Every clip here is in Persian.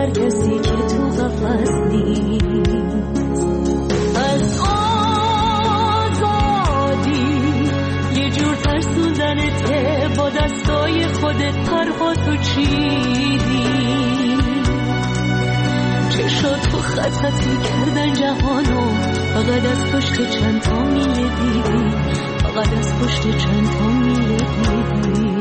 هر کسی که تو قفس نیست. از آزادی یه جور ترسوندنته، با دستای خودت پرهاتو چیدی. چشاتو خطی کردن جهانو، فقط از پشت چند تا میله دیدی، فقط از پشت چند تا میله دیدی.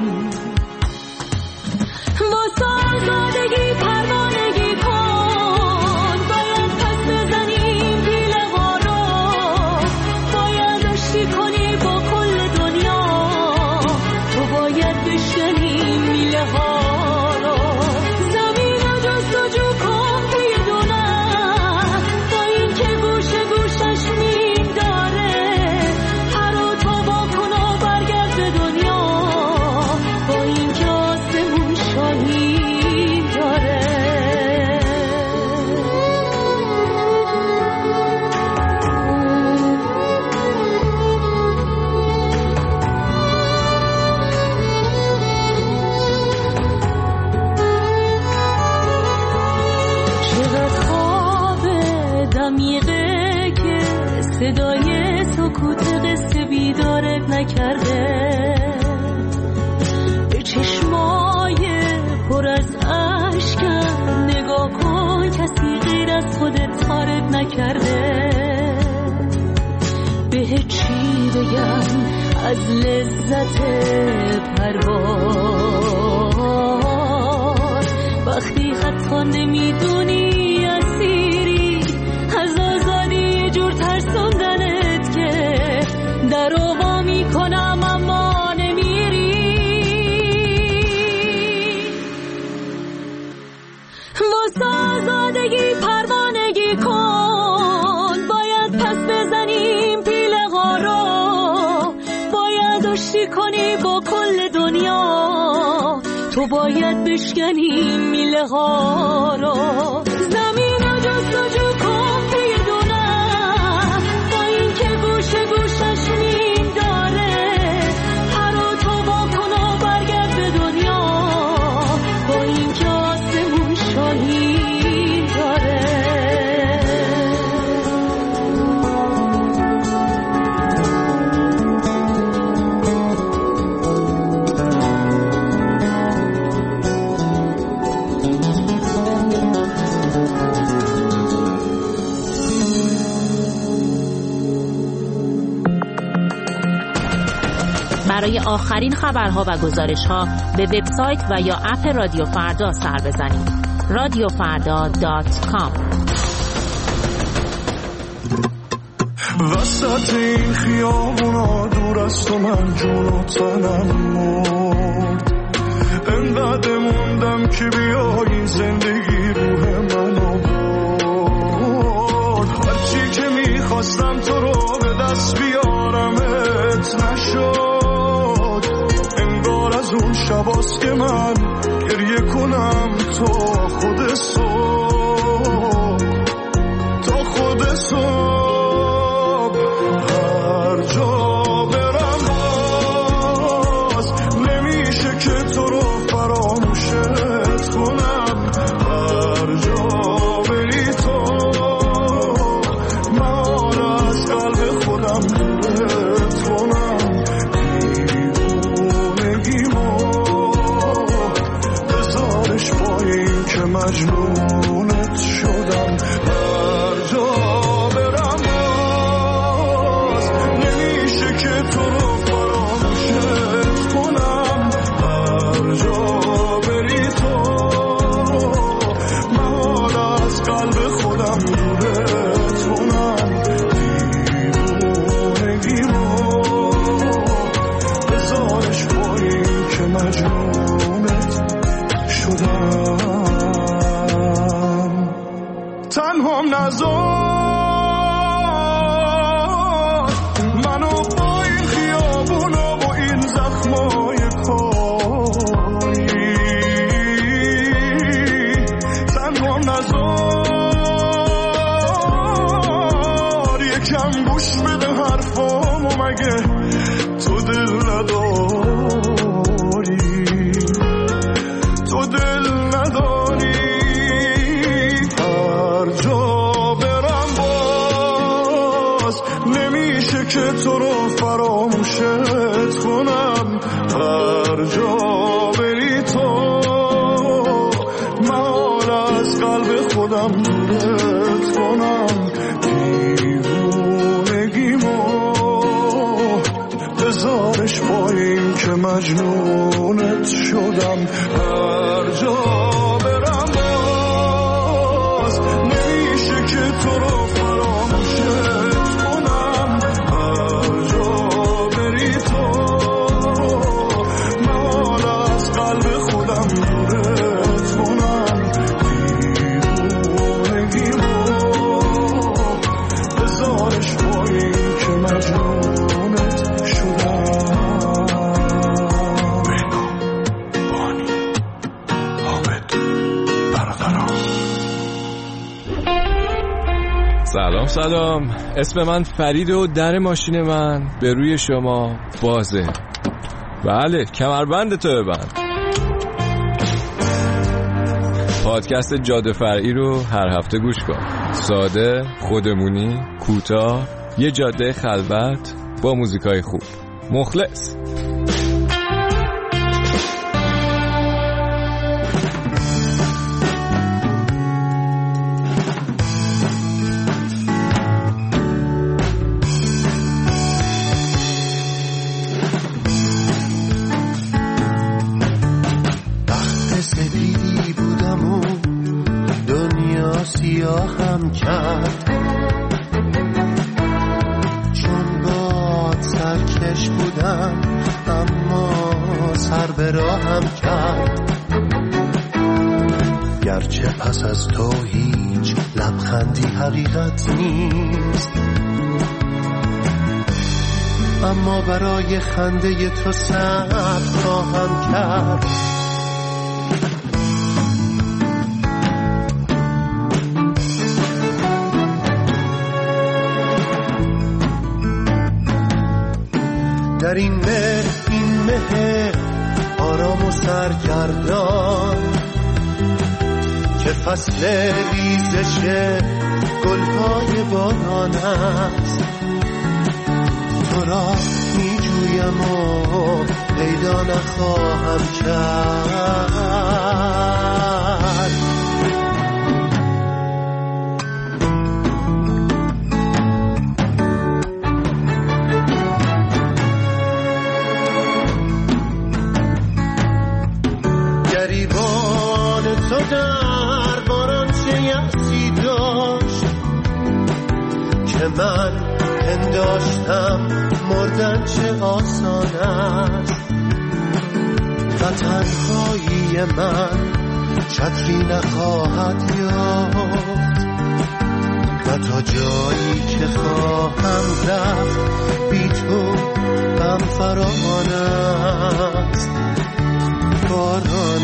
واسه آزادگی پروانگی کن، باید پس بزنیم پیله ها رو، باید آشتی کنی با کل دنیا، تو باید بشکنی میله ها رو. زمین رو جستجو کن توی دونه، با این که گوشه گوشش مین داره، پر و تابا کن و برگرد به دنیا، با این که آسمون شاهی داره. چقدر خواب دمیقه که صدای سکوت قصه بیدارت نکرده، به چشمای پر از اشکم نگاه کن، کسی غیر از خودت تارت نکرده. به چی بگم از لذت پرواز، وقتی حتی نمیدونی اسیری از آزادی، یه جور ترسوندنت که در وا میکنم اما نمیری. واسه آزادگی پروانگی کن، باید پس بزنیم پیله ها رو، باید آشتی کنی با کل دنیا، تو باید بشکنی میله ها رو. زمین رو جستجو کن توی دونه، با این که گوشه گوشش مین داره، پر و تابا کن و برگرد به دنیا، با این که آسمون شاهی داره. برای آخرین خبرها و گزارش‌ها به وبسایت و یا اپ رادیو فردا سر بزنید. radiofarda.com. وسط این خیابونا دور از تو من جون و تنم مرد، انقدر موندم که بیایی زندگی روح منو برد. هرچی که میخواستم تو رو به دست بیارمت نشد، از اون شباست که من گریه کنم تا خود صبح، تا خود صبح. هر جا برم باز نمیشه که تو رو فراموشت کنم، هر جا بری تو من از قلب خودم دورت کنم. که مجنونت شدم، هر جا برم باز نمیشه که تو رو فراموشت کنم، هر جا بری تو من از قلب خودم دورت کنم. دیوونگیمو بذارش پایین که مجنونت شدم. تنهام نذار منو با این خیابونا و این زخمای کاری، تنهام نذار یکم گوش بده حرفامو، مگه تو دل نداری، تو دل نداری. رو فراموشت کنم، هر جا بری تو محال از قلب خودم دورت کنم. دیوونگیمو بذارش پایین که مجنونت شدم. هر جا برم باز نمیشه که تو رو فراموشت کنم، هر جا بری تو محال از قلب خودم دورت کنم. دیوونگیمو بذارش پایین که مجنونت شدم. سلام، اسم من فرید و در ماشین من به روی شما بازه. بله، کمربند تو ببند. پادکست جاده فرعی رو هر هفته گوش کن. ساده، خودمونی، کوتاه، یه جاده خلوت با موزیکای خوب. مخلص. سیاهم کرد چون باد سرکش بودم، اما سر به راهم کرد. گرچه پس از تو هیچ لبخندی حقیقت نیست، اما برای خنده تو صبر خواهم کرد. در این مه آرام و سرگردان که فصل ریزش گلهای باران است، تو را می جویم و پیدا نخواهم کرد. تو در باران چه یأسی داشت که من پنداشتم مردن چه آسان است. و تنهایی من چتری نخواهد یافت، و تا جایی که خواهم رفت بی تو غم فراوان است. باران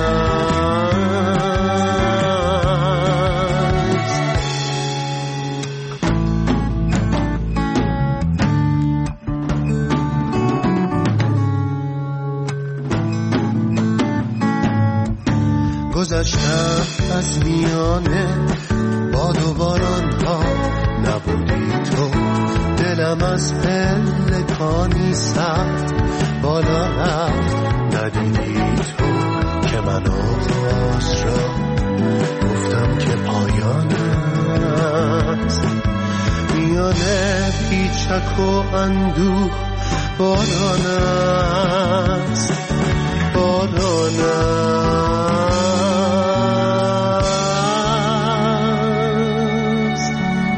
گذشتم از میانه باد و باران ها، نبودی تو دلم از پلکانی سخت بالا رفت. ندیدی تو که من آغاز را گفتم که پایان است. میانه پیچک و اندوه باران است، باران است.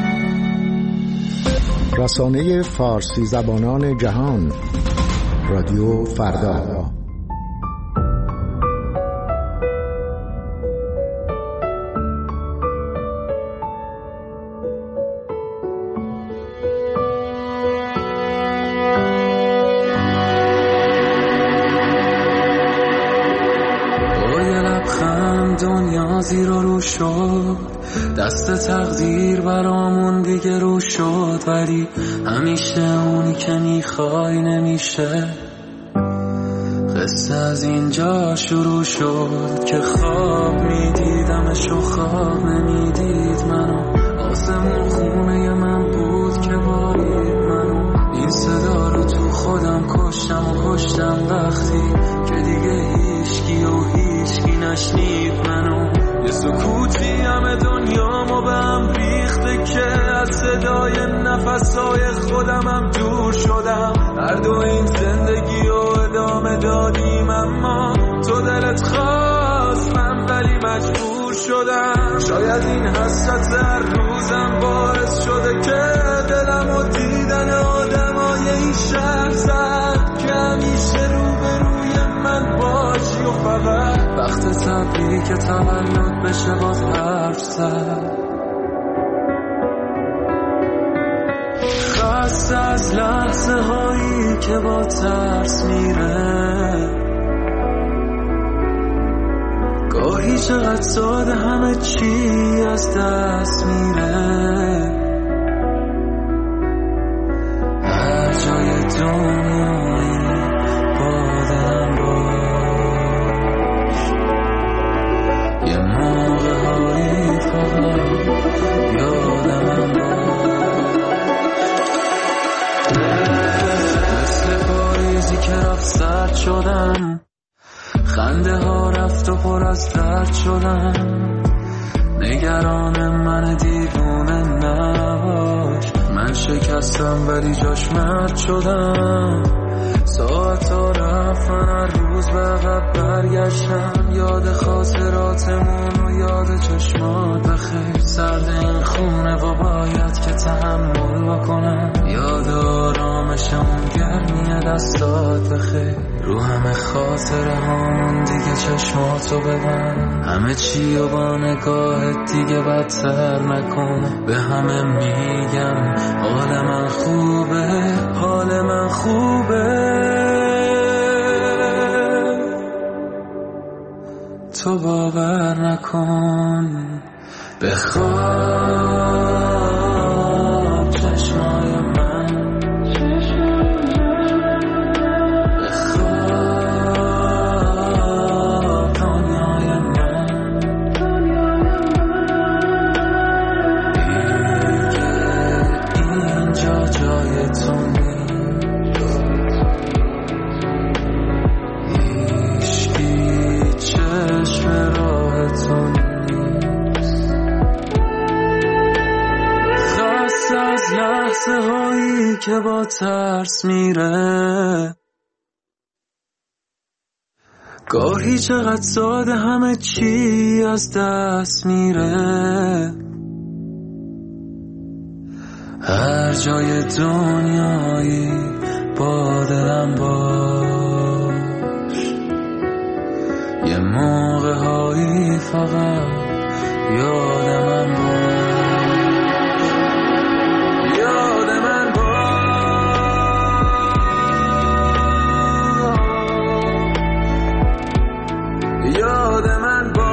رسانه فارسی زبانان جهان، رادیو فردا. دنیا زیر و رو شد، دست تقدیر برامون دیگه رو شد، ولی همیشه اونی که میخوای نمیشه. قصه از اینجا شروع شد که خواب میدیدمش و خواب نمیدید منو. آسمون خونه من بود که بارید منو. این هر دو این زندگی رو ادامه دادیم، اما تو دلت خواست من ولی مجبور شدم. شاید این حسرت هر روزم باعث شده که دلم و دیدن آدمای این شهر زد که همیشه روبروی من باشی و فقط وقت تبریک تولد بشه باز حرف زد. خسته از لحظه هایی که با ترس میره، گاهی چقدر ساده همه چی از دست میره. هر جای دنیایی با دلم باش، یه موقع هایی فقط یادم مثل پاییزی که رفت سرد شدم، خنده ها رفت و پر از درد شدم. نگران من دیوونه نباش، من شکستم ولی جاش مرد شدم. ساعت ها رفتن هر روز به عقب برگشتم، یاد خاطراتمون و یاد چشمات بخیر. سرد این خونه و باید که تحمل بکنم، یاد آرامش اون گرمی دستات بخیر. رو همه خاطره هامون دیگه چشماتو ببند، همه چی و با نگاهت دیگه بدتر نکن. به همه میگم حال من خوبه، حال من خوبه. تو باور نکن بخواب چشمای من، بخواب دنیای من. دیگه اینجا جای تو نیست، هیچکی چشم راه تو نیست. خسته از لحظه هایی که با ترس میره، گاهی چقدر ساده همه چی از دست میره. هر جای دنیایی با دلم باش، یه موقع هایی فقط یادم باش، یادم باش، یادم باش.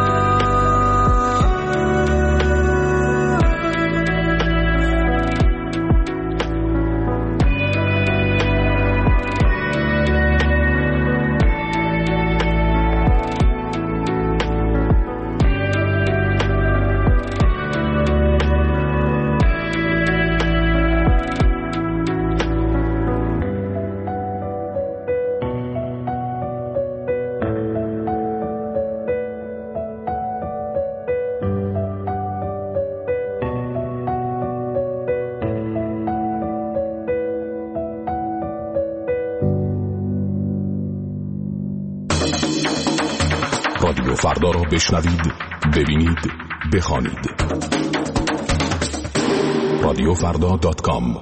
رادیو فردا را بشنوید، ببینید، بخوانید. radiofrda.com.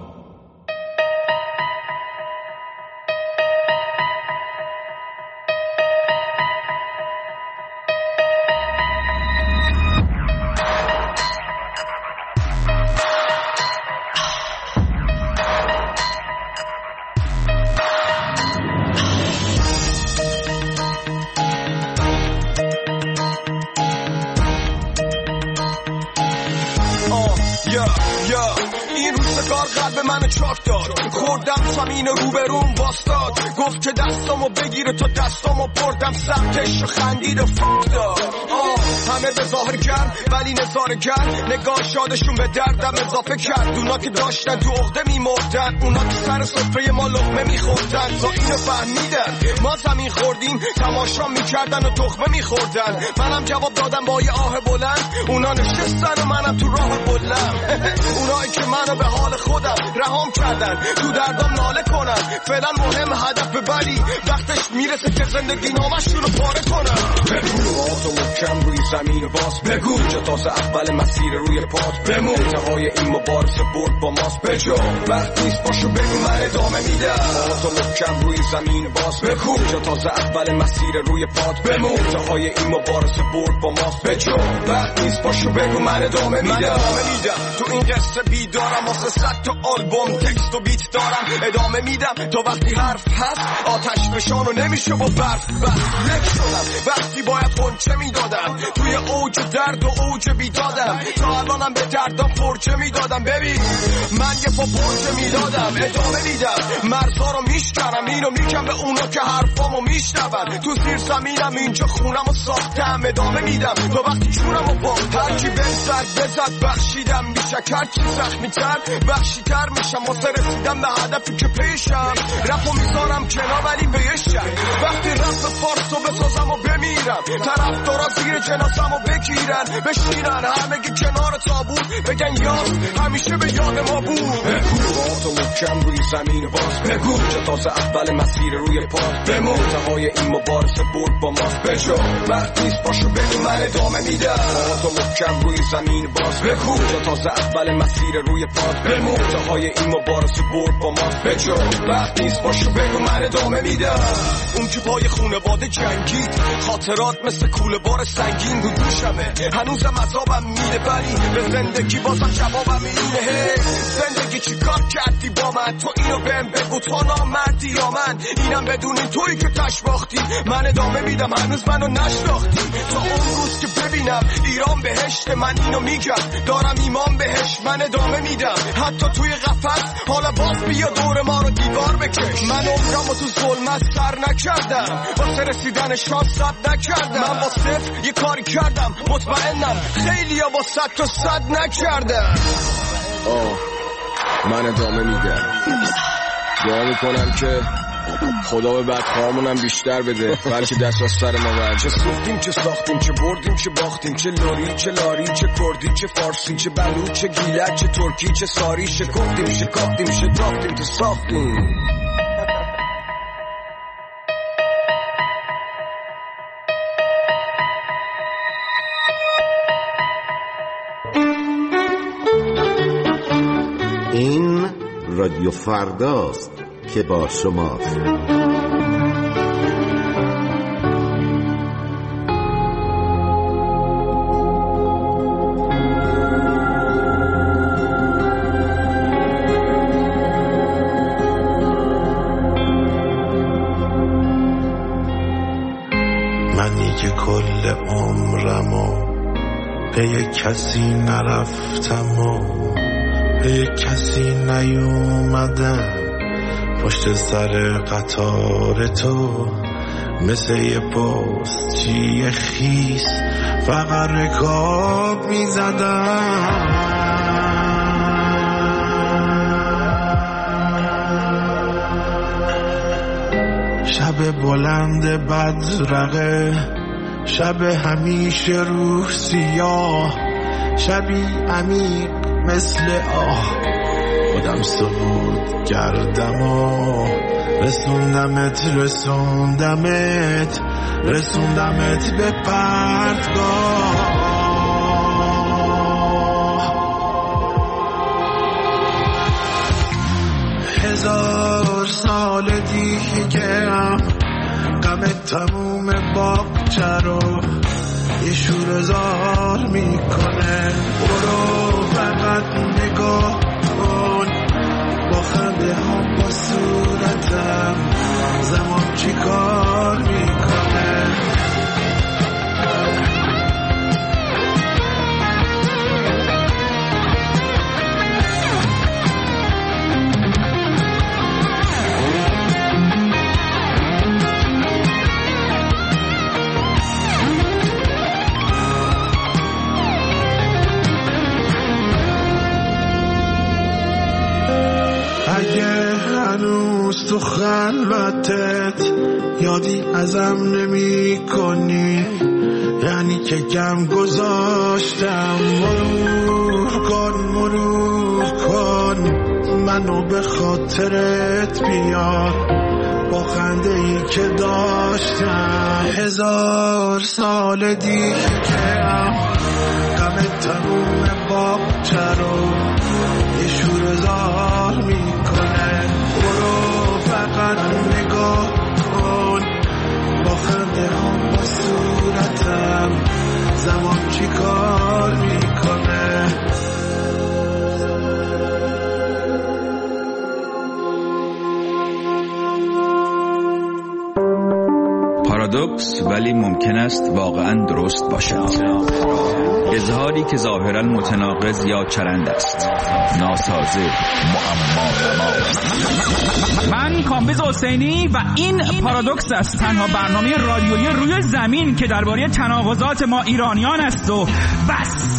این روزگار قلب منو چاک داد، خوردم زمین روبروم باستاد، گفت که دستامو بگیره تو دستامو بردم سمتش و خندید و فوق داد. همه به ظاهر گرم ولی نظاره گرم، نگاه شادشون به دردم اضافه کرد. اونا که داشتن تو عقده میمردن، اونا که سر سفره ما لقمه میخوردن. تا اینو فهمیدن ما زمین خوردیم، تماشا میکردن و تخمه میخوردن. منم جواب دادم با یه آه بلند، اونا نشستن و منم تو راه بلند. اونایی که منو به حال خودم رهام کردن، تو دردام ناله کنن فعلا مهم هدف ببری وقتش میرسه که زندگی نامشون رو پاره کنم. بگو تو محکم روی زمین باز بگو جا تازه اول مسیر روی پات بمون انتهای این مبارزه برد با ماست بجا وقت نیست باشو بگو من ادامه میدم. تو محکم روی زمین باز بگو جا تازه اول مسیر روی پات بمون انتهای این مبارزه برد با ماست بجا وقت نیست باشو بگو من ادامه میدم. تو این قصه بیدارم واسه 100 تا آلبوم تکست و بیت دارم ادامه میدم تا وقتی حرف هست آتش فشان و نمیشه با برف بس یک شدم وقتی باید خونچه میدادم توی اوج درد و اوج بیدادم تا الانم به دردم فرچه میدادم. ببین من یه پا پرچه میدادم ادامه میدم مرزا رو میشکنم اینو میگم به اونا که حرفامو میشنون تو زیر زمینم اینجا خونم و ساختم ادامه میدم تا وقتی چونم و پا هرکی بزد بخشیدم میشه هرچی زخمی تر بخشی تر میشم واسه رسیدم به هدفی که پیشم رفو میذارم کنار ولی بهشم وقتی رفت فارسو بسازم و بمیرم طرفدارا زیر جنازم و بگیرن بشینن همگی کنار تابوت بگن یاد همیشه به یاد ما بود. بگو تو محکم روی زمین باز بگو جا تازه اول مسیر روی پات بمون انتهای این مبارزه برد با ماست بجا وقت نیست باشو بگو من ادامه میدم. تو محکم روی زمین باز بگو جا تازه اول مسیر روی پات بمون انتهای این مبارزه برد با ماست بجا وقت نیست باشو بگو من ادامه میدم. اون که پای خونواده جنگید خاطرات مثل کوله بار سنگین رو دوشمه هنوزم عذابم میره ولی به زندگی بازم جوابم اینه زندگی چی کار کردی با من تو اینو بهم بگو تو نامردی یا من اینم بدونی توی که تش باختی من ادامه میدم هنوز منو نشناختی تا اون روز که ببینم ایران بهشت من اینو میگم دارم ایمان بهش من ادامه میدم حتی توی قفس حالا باز بیا دور ما رو دیوار بکش. من عمرم و تو ظلمت سر نکردم واسه رسیدن شانس صد نکردم من با صفر یه کاری کردم مطمئنم خیلی ها با 100 تا 100 نکردم. من ادامه میدم دعا میکنم که خدا به بدخواهامونم بیشتر بده بلکه دست از سر ما برد. چه سوختیم چه ساختیم چه بردیم چه باختیم چه لوری چه لاری چه کردی چه فارسی چه بلوچ چه گیلک چه ترکی چه ساری شکفتیم شکافتیم شتافتیم تو ساختیم. این رادیو فرداست که با شماست. منی که کل عمرمو به یک کسی نرفتم و به یک کسی نیومدم پشت سر قطار تو مثل یه پستچی خیس فقط رکاب میزدم. شب بلند بدرقه شب همیشه روح سیاه شبی عمیق مثل خودم سقوط کردم و رسوندمت به پرتگاه. هزار سال دیگه غم تموم باغچه رو یه شوره‌زار میکنه. برو فقط نگاه کن با خنده ها با صورتم زمان چی کار میکنه. تو خلوتت یادی ازم نمی کنی یعنی که کم گذاشتم. مرور کن منو به خاطرت بیار با خنده ای که داشتم. 1000 سال دیگه که غم تموم باغچه رو یه شور زار میکنه. برو فقط نگاه کن با خنده هم با صورتم زمان چی کار میکنه. پارادوکس ولی ممکن است واقعا درست باشد. اظهاری که ظاهرا متناقض یا چرند است، ناسازه، معما. من کامبیز حسینی و این پارادوکس است، تنها برنامه رادیویی روی زمین که درباره تناقضات ما ایرانیان است و بس.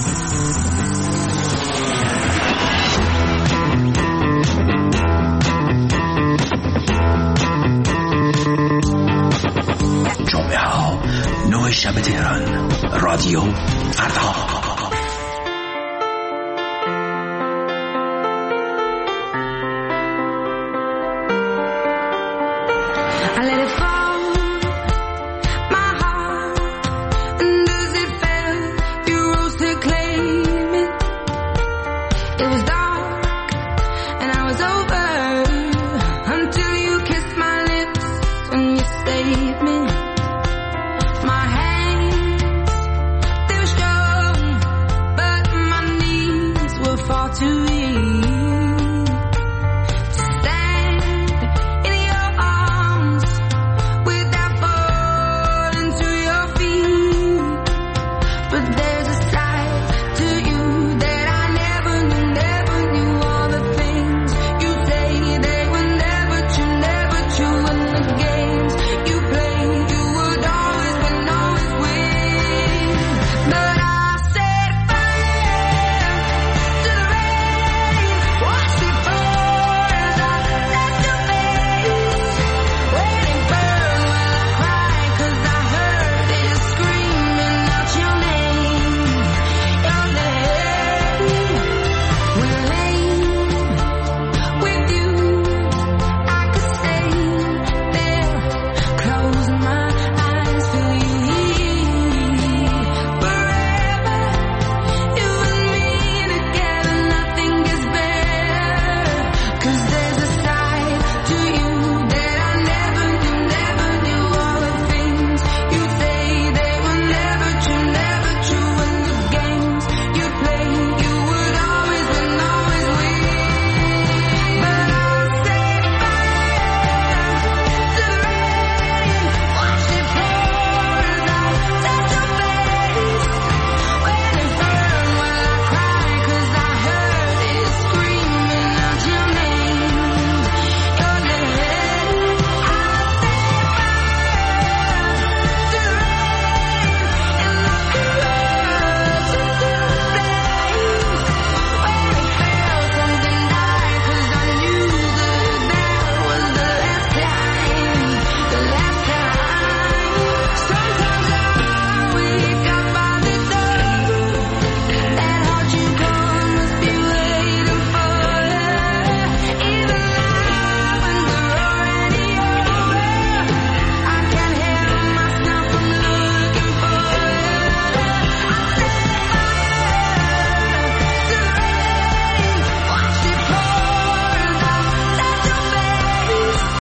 جمعه ها 9 شب تهران، رادیو فردا.